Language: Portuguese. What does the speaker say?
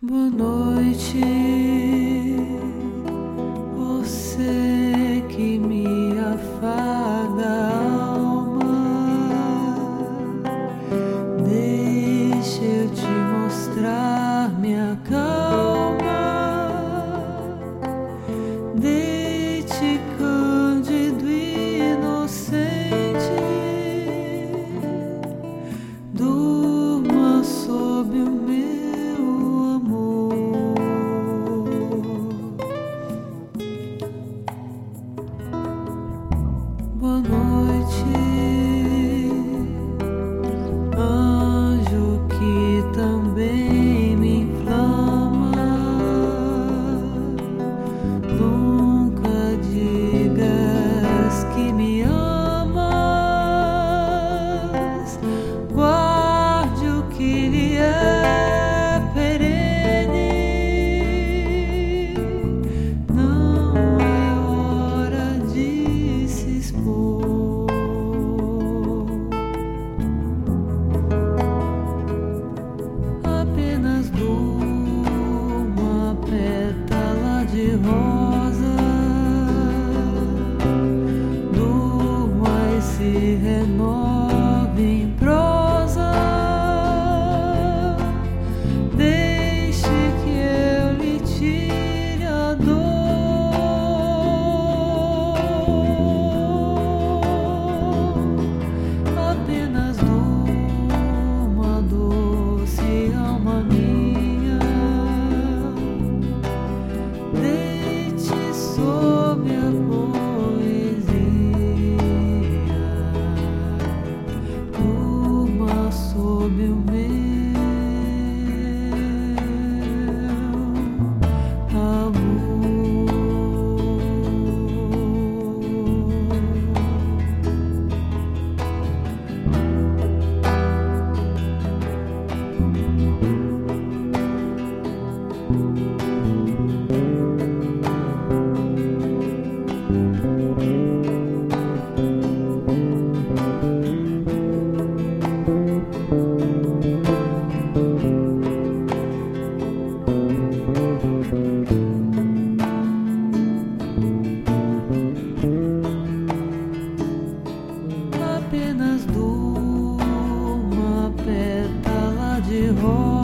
Boa noite, você que me afaga a alma. Deixa eu te mostrar minha calma. Deite cândido e inocente, durma sob o meu amor. Boa noite, anjo que também me inflama. Nunca digas que me amas. Guarde o que lhe é perene. Não é hora de se expor. Apenas uma pétala de rosa. Durma e se renove em prosa. Deixe que eu lhe tire a dor. Apenas uma doce alma minha. Deite sob a poesia. Durma sob o meu amor. Apenas uma pétala de rosa.